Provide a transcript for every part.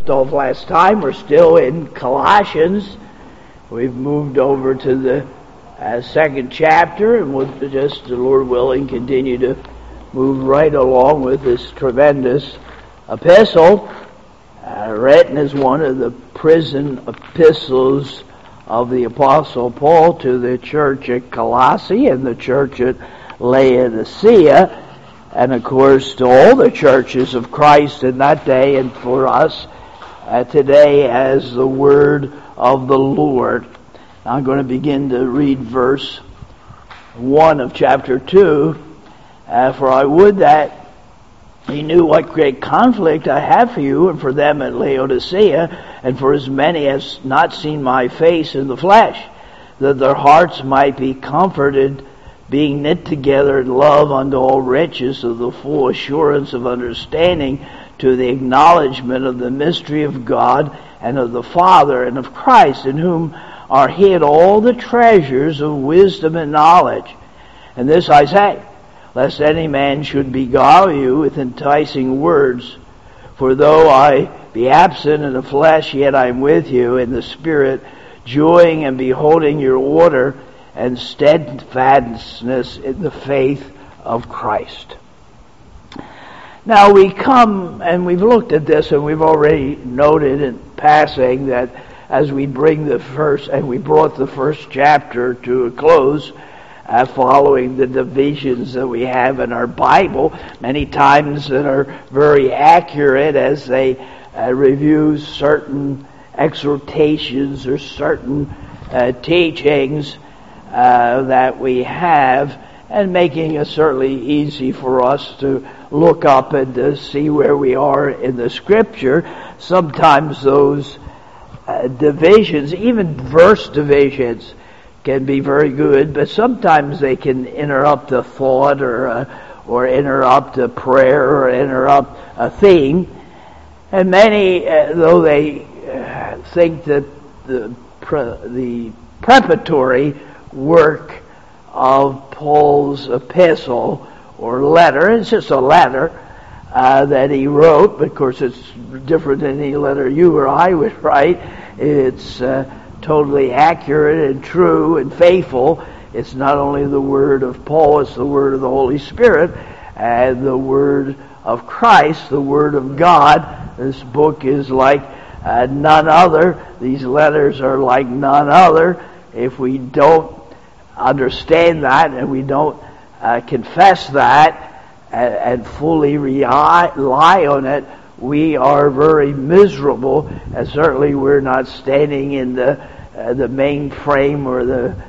left off last time. We're still in Colossians. We've moved over to the second chapter, and we'll just, the Lord willing, continue to move right along with this tremendous epistle, written as one of the prison epistles of the Apostle Paul to the church at Colossae and the church at Laodicea, and of course to all the churches of Christ in that day, and for us today as the word of the Lord. I'm going to begin to read verse 1 of chapter 2. For I would that ye knew what great conflict I have for you and for them at Laodicea, and for as many as not seen my face in the flesh, that their hearts might be comforted, being knit together in love unto all riches of the full assurance of understanding, to the acknowledgement of the mystery of God and of the Father and of Christ, in whom are hid all the treasures of wisdom and knowledge. And this I say, lest any man should beguile you with enticing words. For though I be absent in the flesh, yet I am with you in the Spirit, joying and beholding your order and steadfastness in the faith of Christ. Now we come, and we've looked at this, and we've already noted in passing that as we bring the first, and we brought the first chapter to a close, following the divisions that we have in our Bible, many times that are very accurate as they review certain exhortations or certain teachings that we have, and making it certainly easy for us to look up and to see where we are in the Scripture. Sometimes those divisions, even verse divisions, can be very good, but sometimes they can interrupt a thought or interrupt a prayer or interrupt a theme. And many, though they think that the preparatory work of Paul's epistle or letter, it's just a letter that he wrote, but of course it's different than any letter you or I would write. It's totally accurate and true and faithful. It's not only the word of Paul, it's the word of the Holy Spirit and the word of Christ, the word of God. This book is like none other. These letters are like none other. If we don't understand that and we don't confess that and fully rely on it, we are very miserable, and certainly we're not standing in the main frame or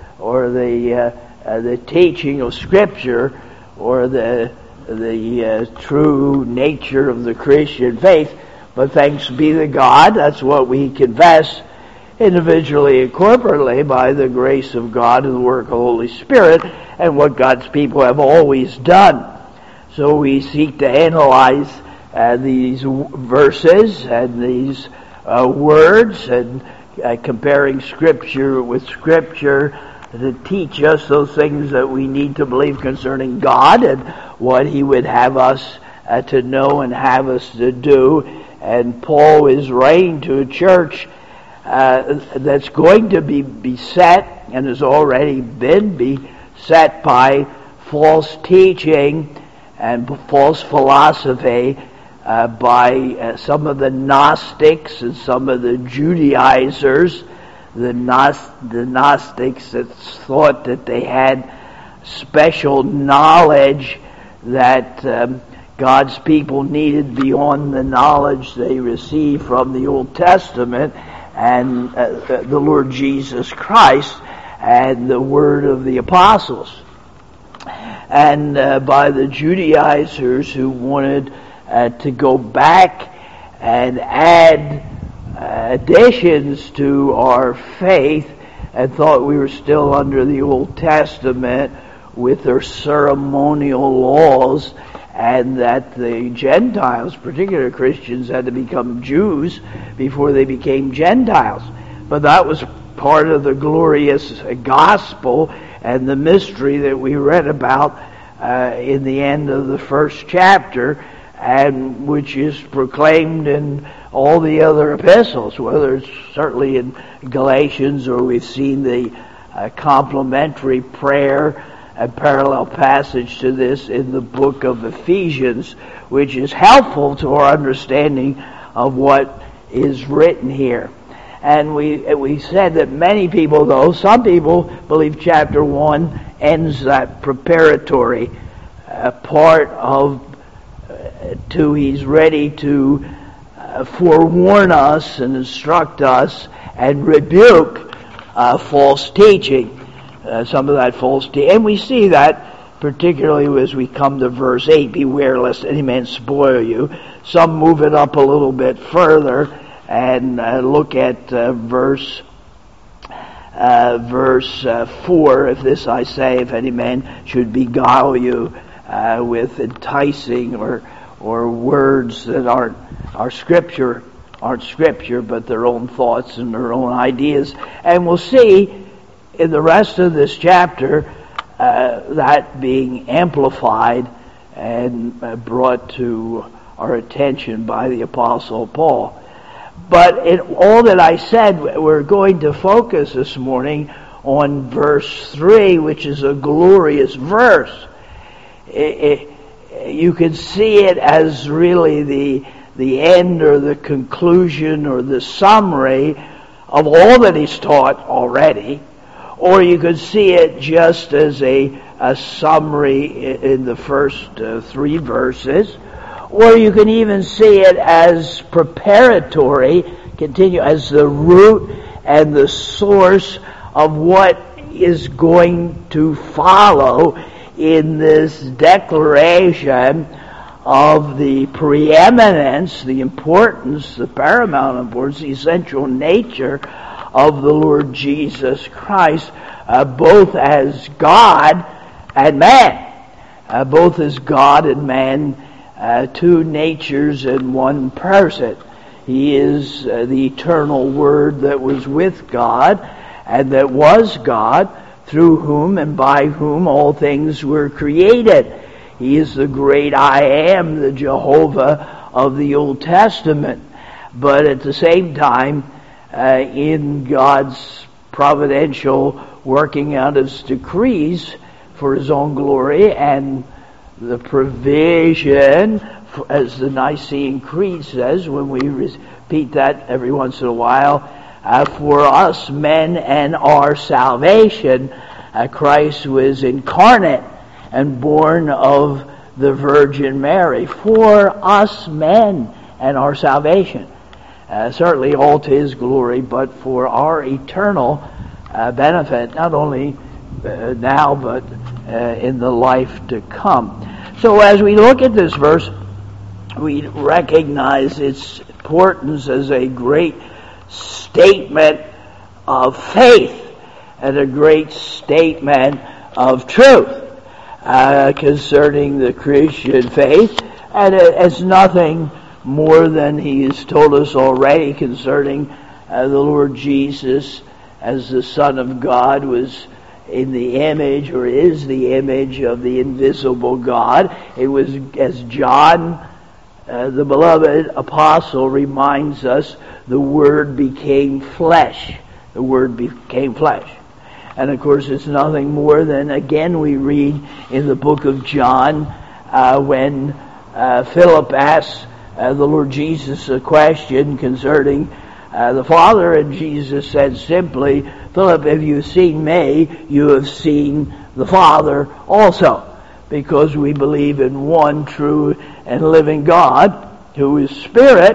the teaching of Scripture or the true nature of the Christian faith. But thanks be to God, that's what we confess individually and corporately by the grace of God and the work of the Holy Spirit, and what God's people have always done. So we seek to analyze these verses and these words, and comparing Scripture with Scripture to teach us those things that we need to believe concerning God and what He would have us to know and have us to do. And Paul is writing to a church that's going to be beset and has already been beset by false teaching and false philosophy, by some of the Gnostics and some of the Judaizers, the Gnostics that thought that they had special knowledge that God's people needed beyond the knowledge they received from the Old Testament and the Lord Jesus Christ and the Word of the Apostles. And by the Judaizers who wanted to go back and add additions to our faith and thought we were still under the Old Testament with their ceremonial laws, and that the Gentiles, particularly Christians, had to become Jews before they became Gentiles. But that was part of the glorious gospel and the mystery that we read about in the end of the first chapter, and which is proclaimed in all the other epistles, whether it's certainly in Galatians or we've seen the complementary prayer and parallel passage to this in the book of Ephesians, which is helpful to our understanding of what is written here. And we said that many people, though, some people believe chapter 1 ends that preparatory part of he's ready to forewarn us and instruct us and rebuke false teaching. Some of that false teaching. And we see that particularly as we come to verse 8, beware lest any man spoil you. Some move it up a little bit further and look at verse 4. If this I say, if any man should beguile you with enticing or words that aren't scripture, but their own thoughts and their own ideas. And we'll see in the rest of this chapter that being amplified and brought to our attention by the Apostle Paul. But in all that I said, we're going to focus this morning on verse 3, which is a glorious verse. You can see it as really the end or the conclusion or the summary of all that he's taught already, or you could see it just as a summary in the first 3 verses, or you can even see it as preparatory, continue as the root and the source of what is going to follow in this declaration of the preeminence, the importance, the paramount importance, the essential nature of the Lord Jesus Christ, both as God and man. Both as God and man, 2 natures in one person. He is the eternal Word that was with God and that was God, through whom and by whom all things were created. He is the great I am, the Jehovah of the Old Testament. But at the same time, in God's providential working out His decrees for His own glory and the provision, as the Nicene Creed says, when we repeat that every once in a while, for us men and our salvation, Christ was incarnate and born of the Virgin Mary for us men and our salvation. Certainly all to His glory, but for our eternal benefit, not only now but in the life to come. So as we look at this verse, we recognize its importance as a great statement of faith and a great statement of truth concerning the Christian faith, and it's nothing more than He has told us already concerning the Lord Jesus as the Son of God was in the image, or is the image of the invisible God. It was, as John, the beloved apostle, reminds us, the Word became flesh. The Word became flesh. And of course it's nothing more than, again we read in the book of John, when Philip asks the Lord Jesus a question concerning the Father, and Jesus said simply, Philip, if you've seen me, you have seen the Father also, because we believe in one true and living God, who is Spirit,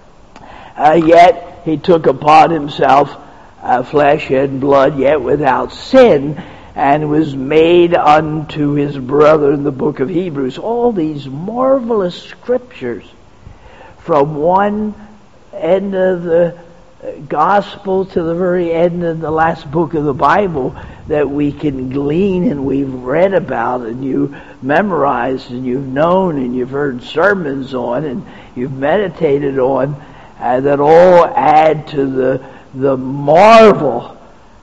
yet He took upon Himself flesh and blood, yet without sin, and was made unto His brother in the book of Hebrews. All these marvelous scriptures from one end of the gospel to the very end of the last book of the Bible that we can glean and we've read about and you memorized and you've known and you've heard sermons on and you've meditated on, that all add to the marvel,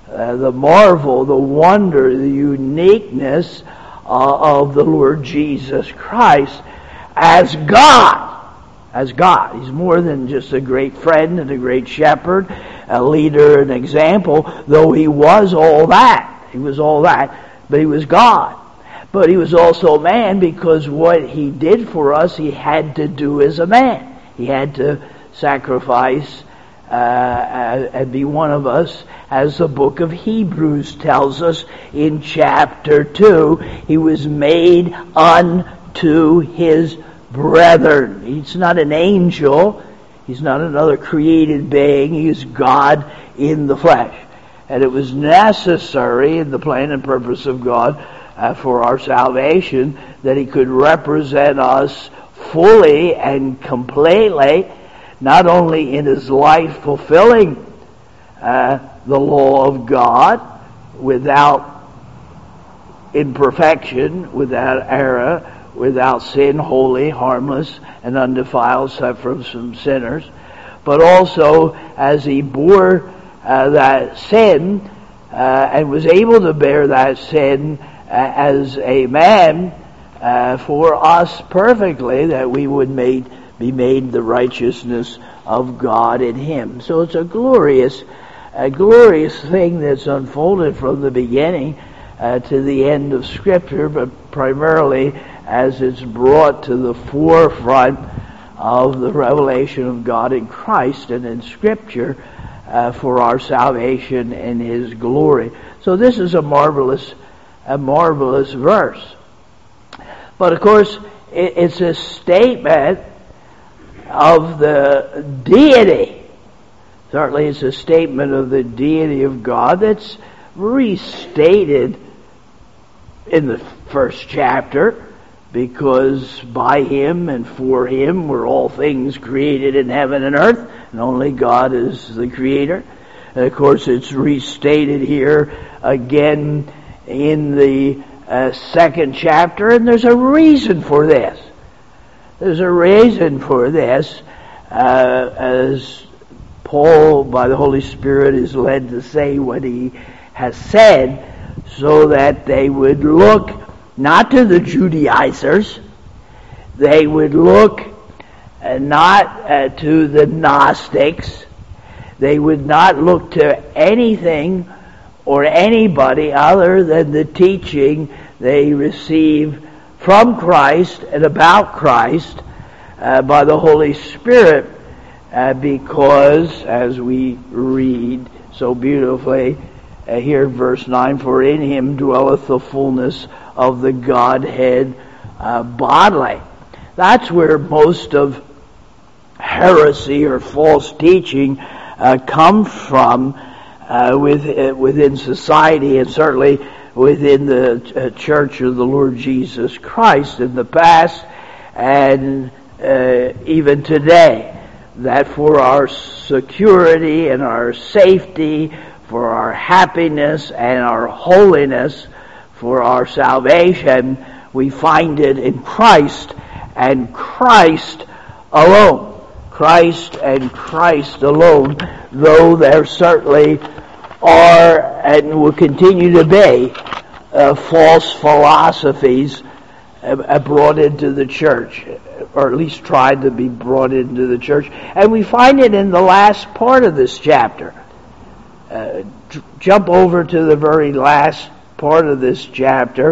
the wonder, the uniqueness of the Lord Jesus Christ as God. as God. He's more than just a great friend and a great shepherd, a leader, an example, though he was all that. He was all that, but he was God. But he was also man, because what he did for us, he had to do as a man. He had to sacrifice and be one of us, as the book of Hebrews tells us in chapter 2. He was made unto his brethren. He's not an angel. He's not another created being. He is God in the flesh. And it was necessary in the plan and purpose of God for our salvation that he could represent us fully and completely, not only in his life fulfilling the law of God without imperfection, without error, without sin, holy, harmless, and undefiled, except from some sinners, but also as he bore that sin and was able to bear that sin as a man for us perfectly, that we would be made the righteousness of God in him. So it's a glorious thing that's unfolded from the beginning to the end of Scripture, but primarily as it's brought to the forefront of the revelation of God in Christ and in Scripture for our salvation and his glory. So this is a marvelous verse. But of course, it's a statement of the deity. Certainly it's a statement of the deity of God that's restated in the first chapter, because by him and for him were all things created in heaven and earth, and only God is the creator. And of course it's restated here again in the second chapter, and there's a reason for this. There's a reason for this, as Paul, by the Holy Spirit, is led to say what he has said, so that they would look not to the Judaizers, they would look not to the Gnostics, they would not look to anything or anybody other than the teaching they receive from Christ and about Christ by the Holy Spirit, because, as we read so beautifully here in verse 9, for in him dwelleth the fullness of the Godhead bodily. That's where most of heresy or false teaching comes from within society, and certainly within the Church of the Lord Jesus Christ in the past and even today, that for our security and our safety, for our happiness and our holiness, for our salvation, we find it in Christ and Christ alone. Christ and Christ alone, though there certainly are and will continue to be false philosophies brought into the church, or at least tried to be brought into the church. And we find it in the last part of this chapter. Jump over to the very last part of this chapter,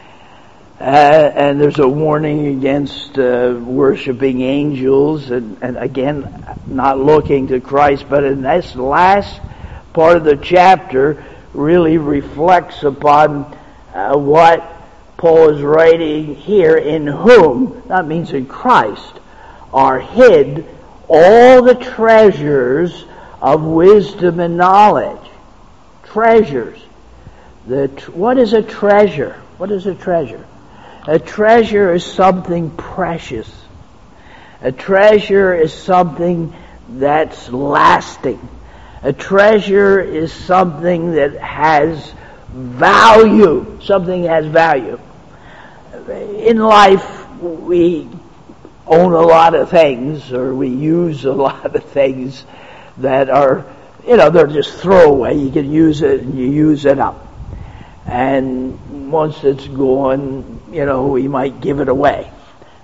and there's a warning against worshiping angels, and again, not looking to Christ. But in this last part of the chapter really reflects upon what Paul is writing here, in whom, that means in Christ, are hid all the treasures of wisdom and knowledge. Treasures. What is a treasure? What is a treasure? A treasure is something precious. A treasure is something that's lasting. A treasure is something that has value. Something has value. In life, we own a lot of things, or we use a lot of things that are, they're just throwaway. You can use it and you use it up. And once it's gone, we might give it away.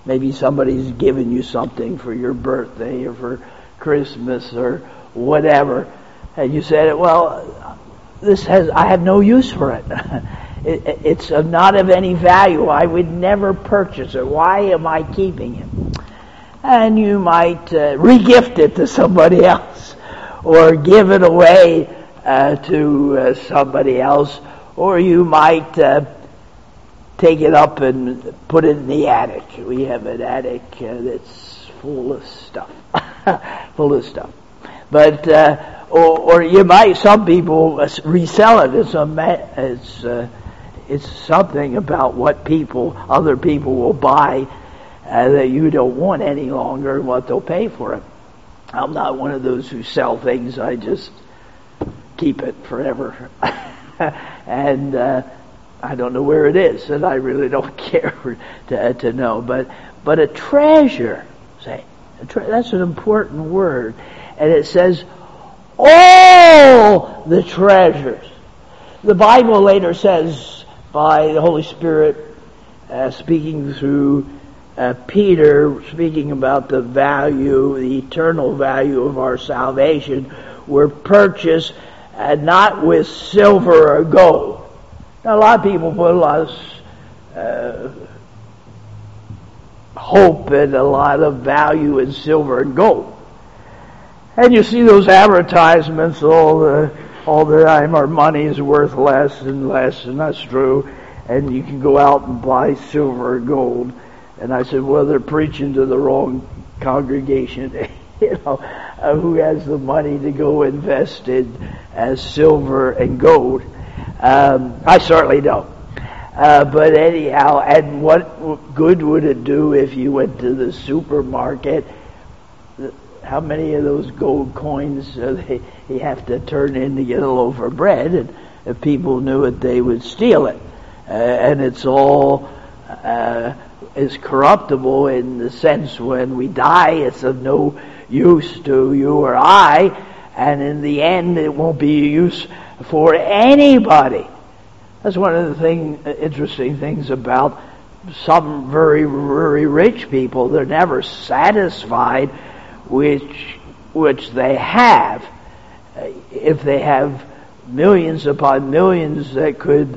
Maybe somebody's given you something for your birthday or for Christmas or whatever, and you said, well, I have no use for it. It's not of any value. I would never purchase it. Why am I keeping it? And you might re-gift it to somebody else, or give it away to somebody else, or you might take it up and put it in the attic. We have an attic that's full of stuff, full of stuff. But or you might. Some people resell it. It's something about what other people will buy that you don't want any longer, and what they'll pay for it. I'm not one of those who sell things. I just keep it forever, and I don't know where it is, and I really don't care to know. But a treasure, that's an important word, and it says all the treasures. The Bible later says, by the Holy Spirit speaking through Peter, speaking about the value, the eternal value of our salvation, we're purchased not with silver or gold. Now, a lot of people put a lot of hope and a lot of value in silver and gold. And you see those advertisements all the time, our money is worth less and less, and that's true. And you can go out and buy silver or gold. And I said, well, they're preaching to the wrong congregation, who has the money to go invest in as silver and gold. I certainly don't. But anyhow, and what good would it do if you went to the supermarket? How many of those gold coins you have to turn in to get a loaf of bread? And if people knew it, they would steal it. And it's all is corruptible in the sense when we die, it's of no use to you or I, and in the end, it won't be a use for anybody. That's one of the interesting things about some very, very rich people. They're never satisfied which they have. If they have millions upon millions that could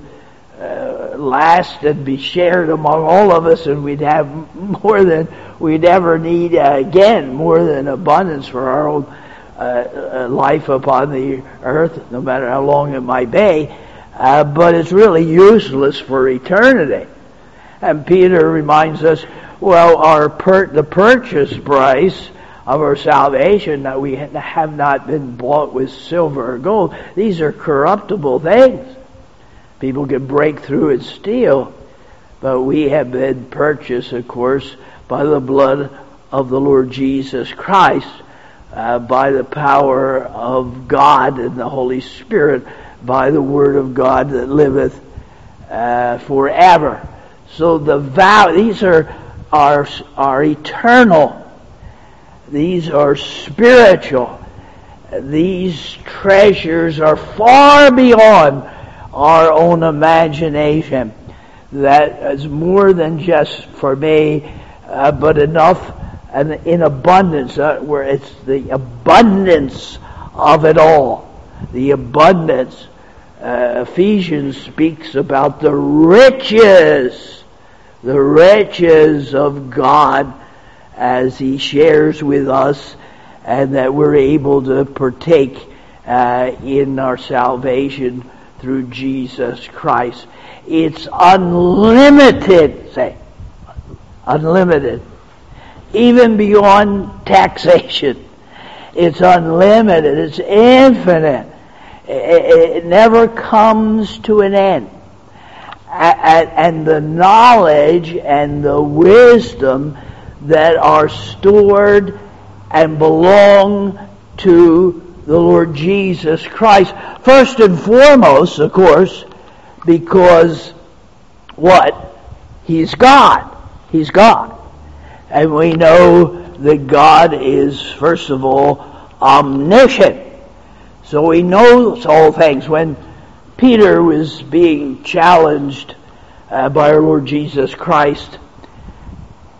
last and be shared among all of us, and we'd have more than we'd ever need again, more than abundance for our own life upon the earth, no matter how long it might be. But it's really useless for eternity. And Peter reminds us, well, the purchase price of our salvation, that we have not been bought with silver or gold. These are corruptible things. People can break through and steal, but we have been purchased, of course, by the blood of the Lord Jesus Christ, by the power of God and the Holy Spirit, by the Word of God that liveth forever. So these are eternal. These are spiritual. These treasures are far beyond our own imagination. That is more than just for me, but enough and in abundance, where it's the abundance of it all. The abundance. Ephesians speaks about the riches of God as He shares with us, and that we're able to partake in our salvation through Jesus Christ. It's unlimited, unlimited, even beyond taxation. It's unlimited, it's infinite. It never comes to an end. And the knowledge and the wisdom that are stored and belong to the Lord Jesus Christ. First and foremost, of course, because what? He's God. He's God. And we know that God is, first of all, omniscient. So He knows all things. When Peter was being challenged by our Lord Jesus Christ,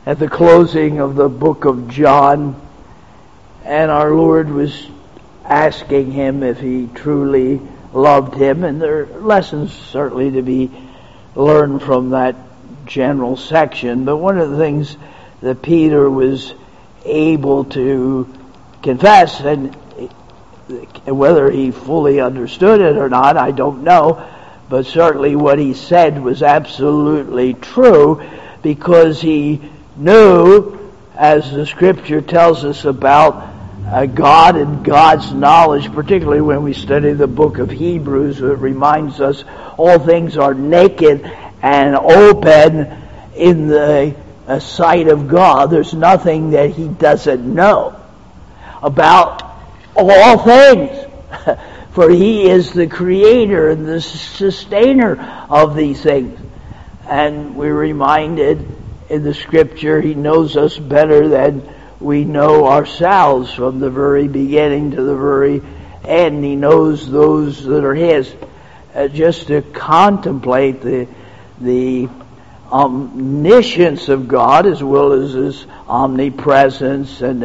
at the closing of the book of John, and our Lord was asking him if he truly loved him, and there are lessons certainly to be learned from that general section. But one of the things that Peter was able to confess, and whether he fully understood it or not, I don't know, but certainly what he said was absolutely true, because he knew, as the Scripture tells us about God and God's knowledge, particularly when we study the book of Hebrews. It reminds us all things are naked and open in the sight of God. There's nothing that he doesn't know about all things. For he is the creator and the sustainer of these things. And we're reminded in the Scripture he knows us better than we know ourselves, from the very beginning to the very end. He knows those that are his. Just to contemplate the omniscience of God, as well as his omnipresence and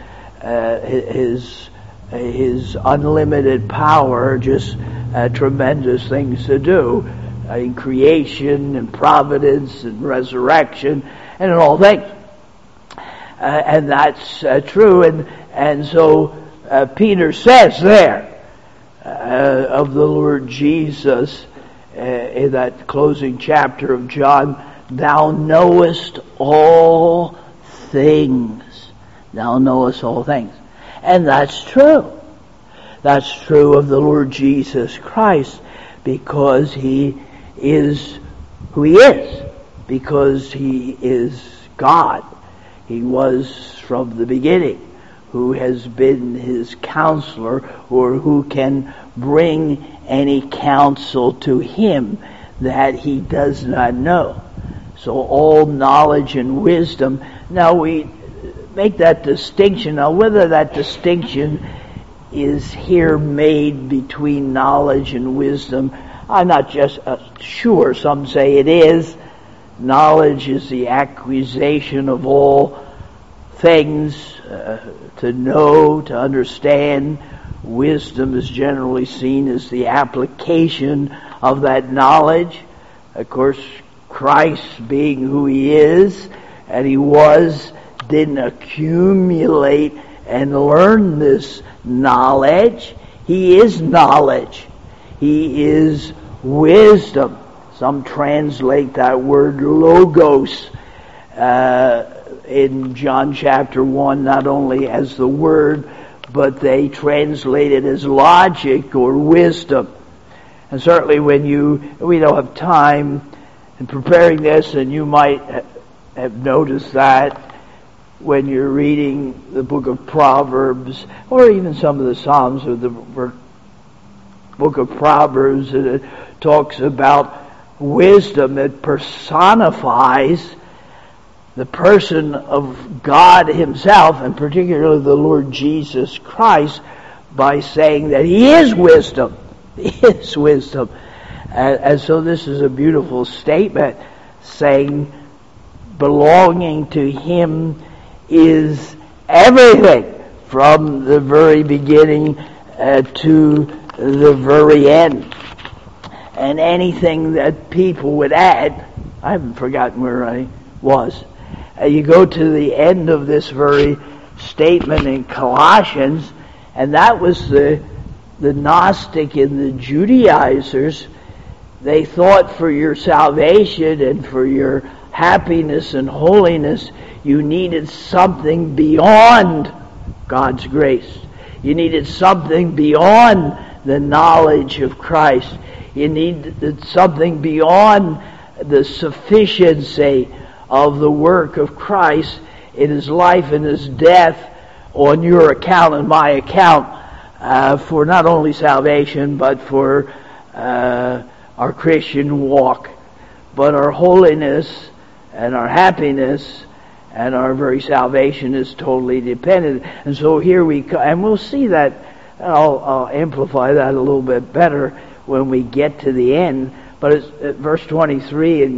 his unlimited power, just tremendous things to do in creation and providence and resurrection and in all things. And that's true. And so Peter says there of the Lord Jesus in that closing chapter of John, "Thou knowest all things." Thou knowest all things. And that's true. That's true of the Lord Jesus Christ, because he is who he is, because he is God. He was from the beginning. Who has been his counselor, or who can bring any counsel to him that he does not know? So all knowledge and wisdom. Now we make that distinction. Now whether that distinction is here made between knowledge and wisdom, I'm not just sure. Some say it is. Knowledge is the acquisition of all things, to know, to understand. Wisdom is generally seen as the application of that knowledge. Of course, Christ, being who he is and he was, didn't accumulate and learn this knowledge. He is knowledge. He is wisdom. Some translate that word logos in John chapter 1 not only as the word, but they translate it as logic or wisdom. And certainly we don't have time in preparing this, and you might have noticed that when you're reading the book of Proverbs, or even some of the Psalms of the book of Proverbs, and it talks about wisdom that personifies the person of God himself, and particularly the Lord Jesus Christ, by saying that he is wisdom. He is wisdom. And so this is a beautiful statement, saying belonging to him is everything, from the very beginning to the very end. And anything that people would add, I haven't forgotten where I was. You go to the end of this very statement in Colossians, and that was the Gnostic and the Judaizers. They thought for your salvation and for your happiness and holiness, you needed something beyond God's grace. You needed something beyond the knowledge of Christ. You needed something beyond the sufficiency of the work of Christ in his life and his death on your account and my account, for not only salvation, but for our Christian walk, but our holiness and our happiness and our very salvation is totally dependent. And so here we come, and we'll see that. I'll amplify that a little bit better when we get to the end. But it's at verse 23 in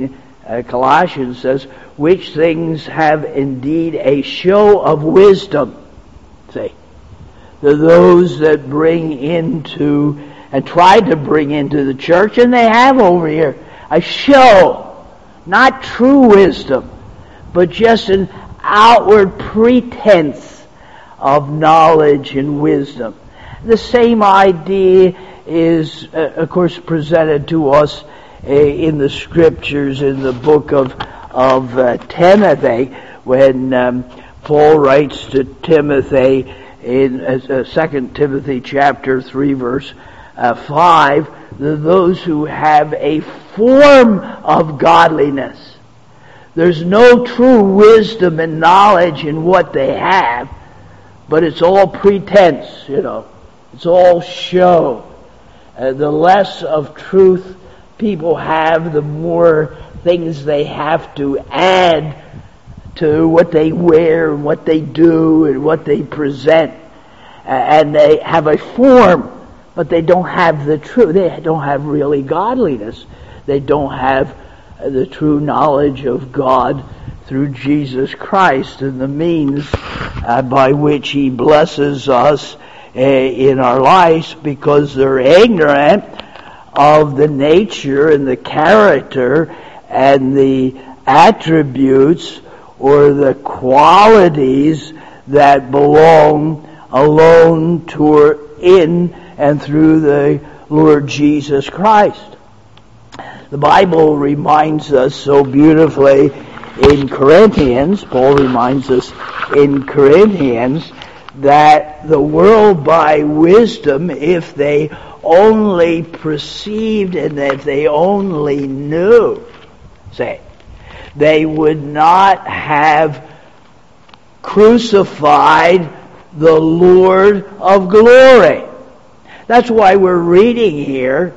Colossians says, which things have indeed a show of wisdom. See, those that bring into and try to bring into the church, and they have over here, a show, not true wisdom, but just an outward pretense of knowledge and wisdom. The same idea is, of course, presented to us in the scriptures in the book of Timothy, when Paul writes to Timothy in 2 Timothy chapter 3 verse 5, those who have a form of godliness. There's no true wisdom and knowledge in what they have, but it's all pretense, It's all show. The less of truth people have, the more things they have to add to what they wear and what they do and what they present. And they have a form, but they don't have the truth. They don't have really godliness. They don't have the true knowledge of God through Jesus Christ and the means by which He blesses us in our lives, because they're ignorant of the nature and the character and the attributes or the qualities that belong alone to, in and through the Lord Jesus Christ. The Bible reminds us so beautifully in Corinthians, Paul reminds us in Corinthians, that the world by wisdom, if they only perceived and if they only knew, they would not have crucified the Lord of glory. That's why we're reading here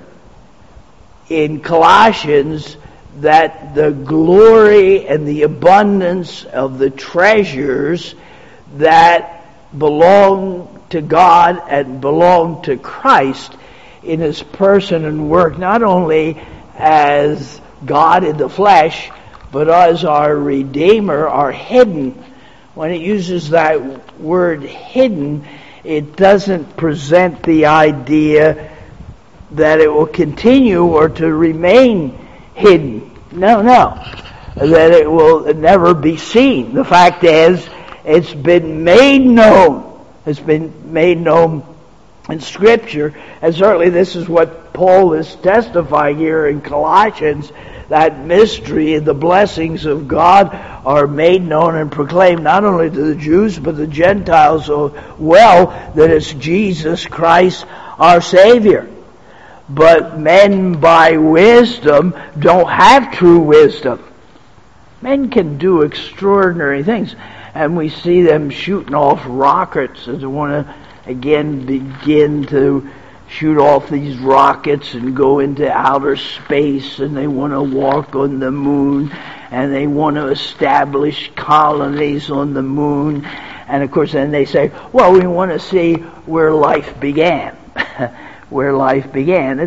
in Colossians that the glory and the abundance of the treasures that belong to God and belong to Christ in His person and work, not only as God in the flesh, but as our Redeemer, are hidden. When it uses that word hidden, it doesn't present the idea that it will continue or to remain hidden. No. That it will never be seen. The fact is, it's been made known. It's been made known in Scripture, and certainly this is what Paul is testifying here in Colossians, that mystery and the blessings of God are made known and proclaimed not only to the Jews but the Gentiles so well, that it's Jesus Christ our Savior. But men by wisdom don't have true wisdom. Men can do extraordinary things, and we see them shooting off rockets as they want to again begin to shoot off these rockets and go into outer space, and they want to walk on the moon, and they want to establish colonies on the moon. And of course then they say, well, we want to see where life began. Where life began.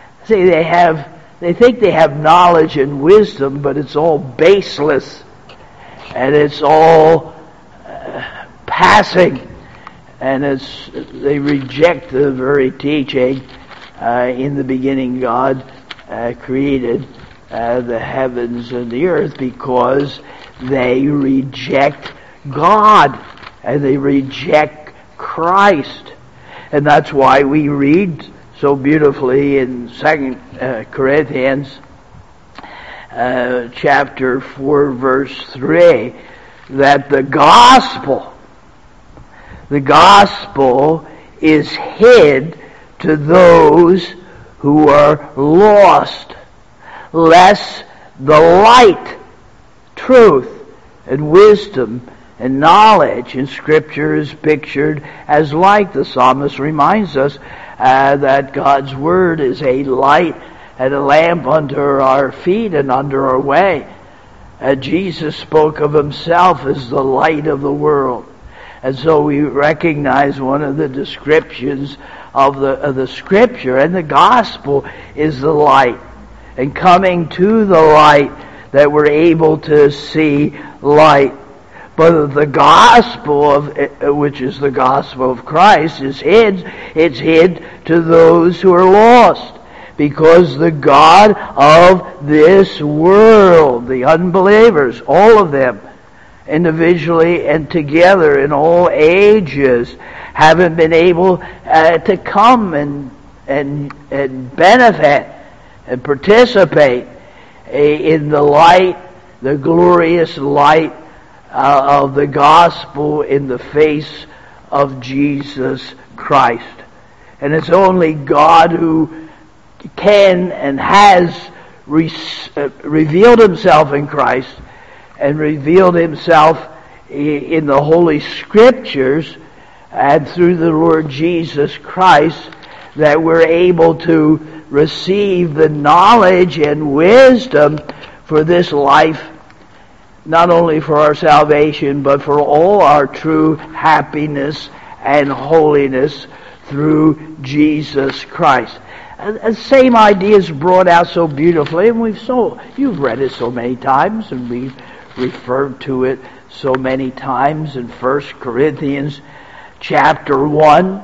They think they have knowledge and wisdom, but it's all baseless, and it's all passing, and they reject the very teaching. In the beginning God created the heavens and the earth, because they reject God and they reject Christ. And that's why we read so beautifully in 2 Corinthians chapter 4 verse 3 that the gospel is hid to those who are lost, lest the light, truth, and wisdom and knowledge in Scripture is pictured as light. The psalmist reminds us that God's Word is a light and a lamp under our feet and under our way. Jesus spoke of Himself as the light of the world. And so we recognize one of the descriptions of the Scripture and the gospel is the light. And coming to the light, that we're able to see light. But the gospel which is the gospel of Christ is hid. It's hid to those who are lost. Because the God of this world, the unbelievers, all of them, individually and together in all ages, haven't been able to come and benefit and participate in the light, the glorious light of the gospel in the face of Jesus Christ. And it's only God who can and has revealed himself in Christ and revealed himself in the Holy Scriptures and through the Lord Jesus Christ, that we're able to receive the knowledge and wisdom for this life, not only for our salvation, but for all our true happiness and holiness through Jesus Christ. The same idea is brought out so beautifully, and you've read it so many times, and we've referred to it so many times in 1 Corinthians chapter 1,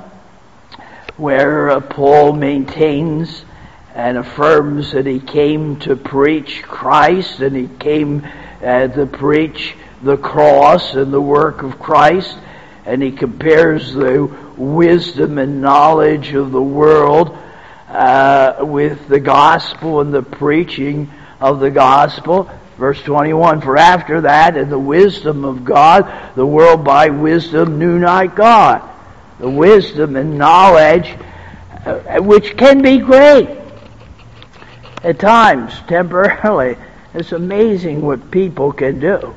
where Paul maintains and affirms that he came to preach Christ, and he came to preach the cross and the work of Christ, and he compares the wisdom and knowledge of the world with the gospel and the preaching of the gospel. Verse 21, for after that, in the wisdom of God, the world by wisdom knew not God. The wisdom and knowledge, which can be great at times, temporarily. It's amazing what people can do.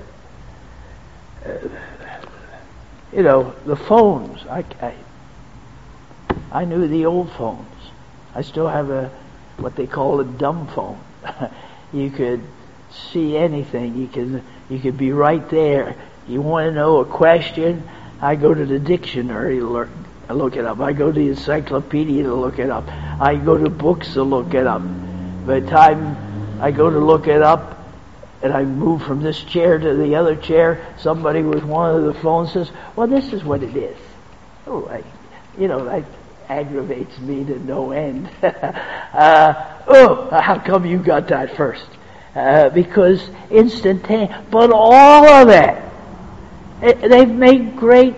The phones. I knew the old phones. I still have what they call a dumb phone. You could see anything. You could be right there. You want to know a question? I go to the dictionary to look it up. I go to the encyclopedia to look it up. I go to books to look it up. By the time I go to look it up, and I move from this chair to the other chair, somebody with one of the phones says, well, this is what it is. Oh, that aggravates me to no end. How come you got that first? Because instantaneous. But all of it, they've made great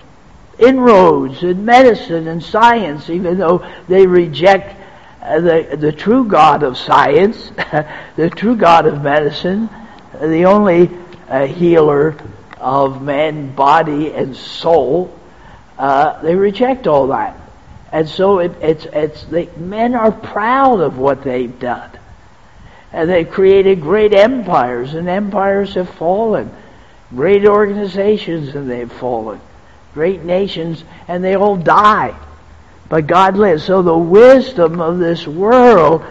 inroads in medicine and science, even though they reject the true God of science, the true God of medicine, the only healer of man, body, and soul. They reject all that. And so men are proud of what they've done. And they've created great empires, and empires have fallen. Great organizations, and they've fallen. Great nations, and they all die. But God lives. So the wisdom of this world,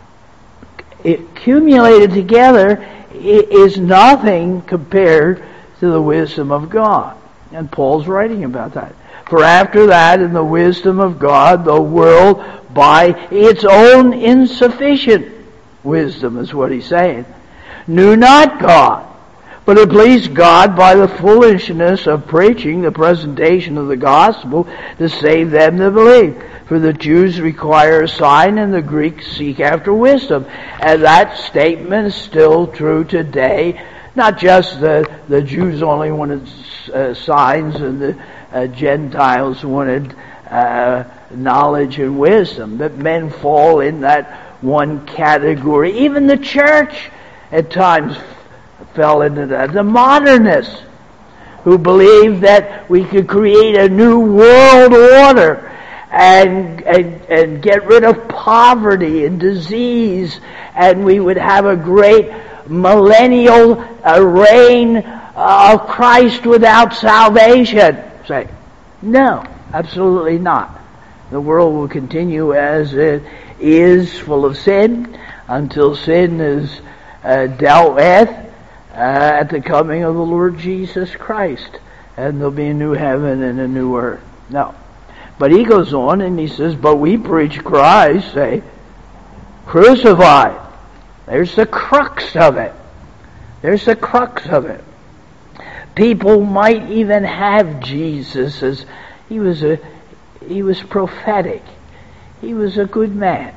accumulated together, is nothing compared to the wisdom of God. And Paul's writing about that. For after that, in the wisdom of God, the world, by its own insufficient wisdom, is what he's saying, knew not God. But it pleased God by the foolishness of preaching the presentation of the gospel to save them that believe. For the Jews require a sign, and the Greeks seek after wisdom. And that statement is still true today. Not just the Jews only wanted signs, and the Gentiles wanted knowledge and wisdom. But men fall in that one category. Even the church at times fell into that. The modernists, who believed that we could create a new world order and get rid of poverty and disease, and we would have a great millennial reign of Christ without salvation. Say, no, absolutely not. The world will continue as it is, full of sin, until sin is dealt with at the coming of the Lord Jesus Christ. And there'll be a new heaven and a new earth. No. But he goes on and he says, but we preach Christ, say, crucified. There's the crux of it. There's the crux of it. People might even have Jesus as he was prophetic. He was a good man.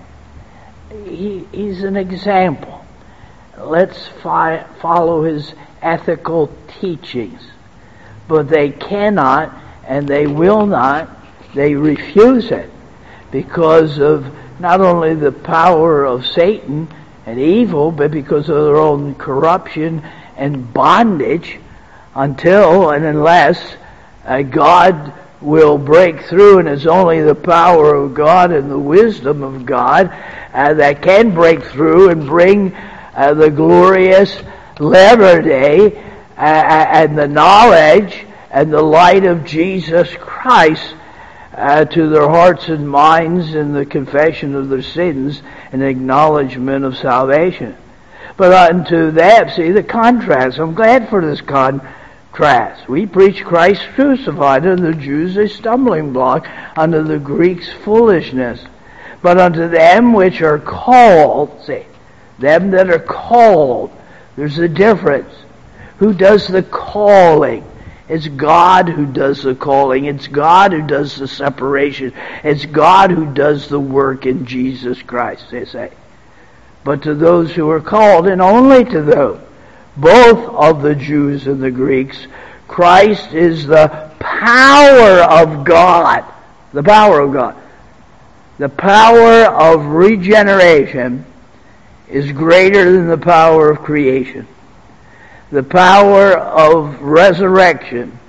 He's an example. Let's follow his ethical teachings. But they cannot and they will not, they refuse it because of not only the power of Satan and evil, but because of their own corruption and bondage until and unless God will break through, and it's only the power of God and the wisdom of God that can break through and bring the glorious liberty and the knowledge and the light of Jesus Christ to their hearts and minds in the confession of their sins and acknowledgement of salvation. But unto them, see the contrast. I'm glad for this contrast. We preach Christ crucified, unto the Jews a stumbling block, unto the Greeks foolishness. But unto them which are called, see, them that are called, there's a difference. Who does the calling? It's God who does the calling. It's God who does the separation. It's God who does the work in Jesus Christ, they say. But to those who are called, and only to those, both of the Jews and the Greeks, Christ is the power of God. The power of God. The power of regeneration is greater than the power of creation. The power of resurrection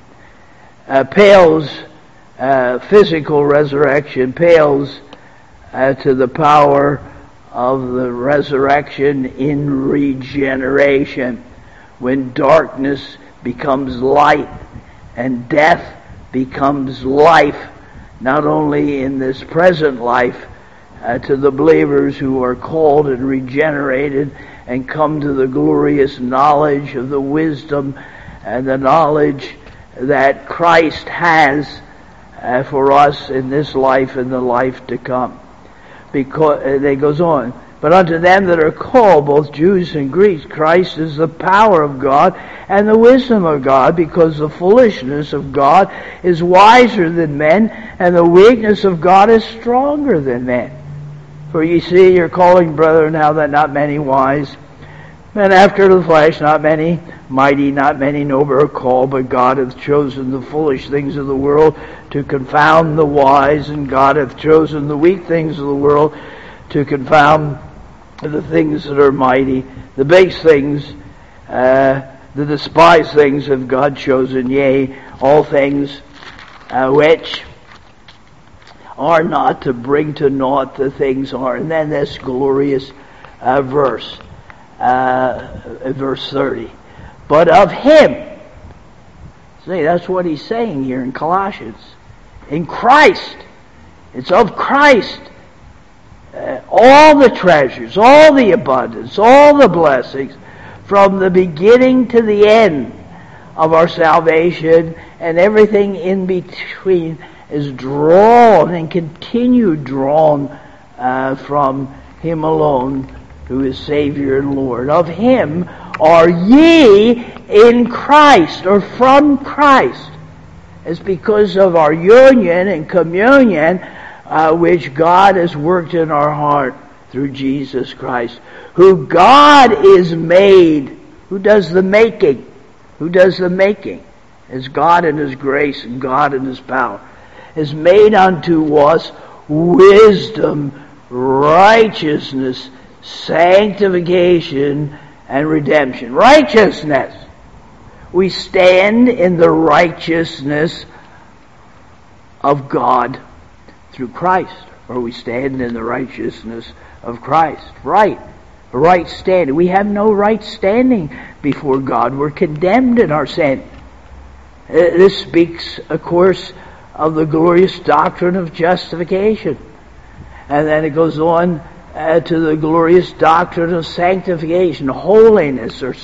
pales, physical resurrection pales to the power of the resurrection in regeneration. When darkness becomes light and death becomes life, not only in this present life to the believers who are called and regenerated and come to the glorious knowledge of the wisdom and the knowledge that Christ has for us in this life and the life to come. Because it goes on, but unto them that are called, both Jews and Greeks, Christ is the power of God and the wisdom of God, because the foolishness of God is wiser than men, and the weakness of God is stronger than men. For ye see, your calling, brethren, how that not many wise men after the flesh, not many mighty, not many noble are called, but God hath chosen the foolish things of the world to confound the wise, and God hath chosen the weak things of the world to confound the things that are mighty. The base things, the despised things have God chosen, yea, all things which are not, to bring to naught the things are. And then this glorious verse 30. But of him, see, that's what he's saying here in Colossians. In Christ, it's of Christ. All the treasures, all the abundance, all the blessings, from the beginning to the end of our salvation, and everything in between is drawn and continued drawn from him alone, who is Savior and Lord. Of him are ye in Christ, or from Christ. It's because of our union and communion which God has worked in our heart through Jesus Christ, who God is made. Who does the making? Who does the making? It's God in his grace and God in his power. Is made unto us wisdom, righteousness, sanctification, and redemption. Righteousness. We stand in the righteousness of God through Christ, or we stand in the righteousness of Christ. Right standing. We have no right standing before God. We're condemned in our sin. This speaks, of course, of the glorious doctrine of justification. And then it goes on to the glorious doctrine of sanctification, holiness, or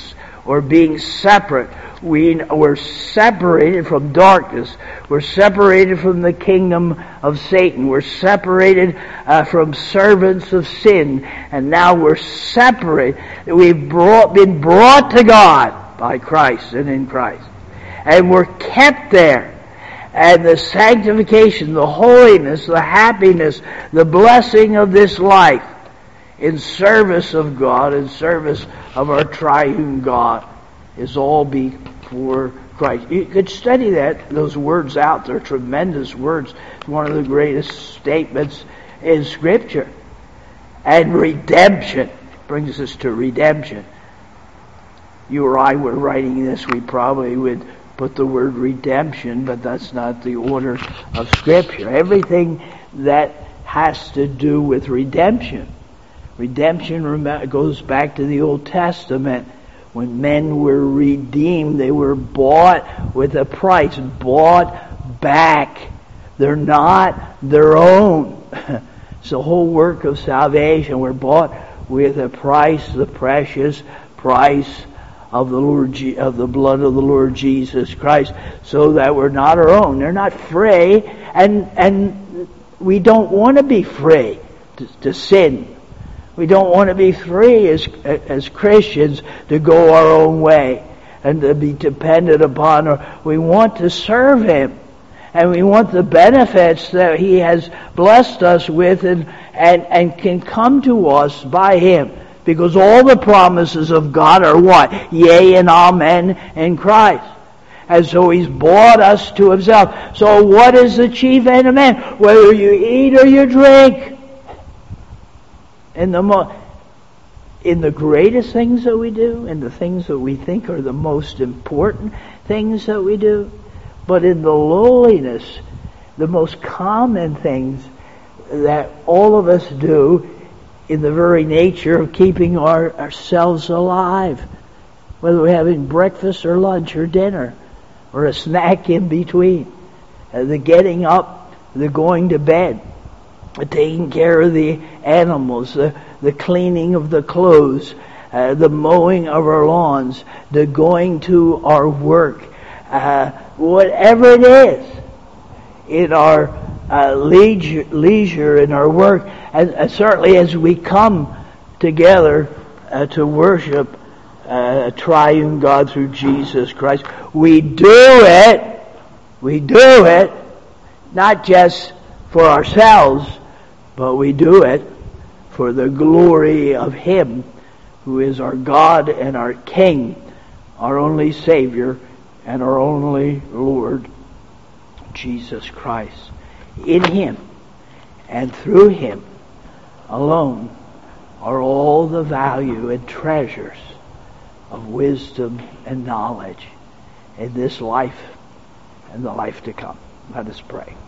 or being separate. We're separated from darkness. We're separated from the kingdom of Satan. We're separated from servants of sin. And now we're separate. We've been brought to God by Christ and in Christ. And we're kept there. And the sanctification, the holiness, the happiness, the blessing of this life in service of God, in service of our triune God, is all before Christ. You could study those words out. They're tremendous words. It's one of the greatest statements in Scripture. And redemption brings us to redemption. You or I were writing this, we probably would put the word redemption, but that's not the order of Scripture. Everything that has to do with redemption. Redemption goes back to the Old Testament. When men were redeemed, they were bought with a price, bought back. They're not their own. It's the whole work of salvation. We're bought with a price, the precious price of the blood of the Lord Jesus Christ, so that we're not our own. They're not free, and we don't want to be free to sin. We don't want to be free as Christians to go our own way and to be dependent upon her. We want to serve Him, and we want the benefits that He has blessed us with and can come to us by Him. Because all the promises of God are what? Yea and amen in Christ. And so He's bought us to Himself. So what is the chief end of man? Whether you eat or you drink. In the greatest things that we do, in the things that we think are the most important things that we do, but in the lowliness, the most common things that all of us do in the very nature of keeping ourselves alive, whether we're having breakfast or lunch or dinner or a snack in between, the getting up, the going to bed, the taking care of the animals, the cleaning of the clothes, the mowing of our lawns, the going to our work, whatever it is in our leisure in our work, and certainly as we come together to worship a triune God through Jesus Christ, we do it not just for ourselves, but we do it for the glory of Him who is our God and our King, our only Savior and our only Lord, Jesus Christ. In Him and through Him alone are all the value and treasures of wisdom and knowledge in this life and the life to come. Let us pray.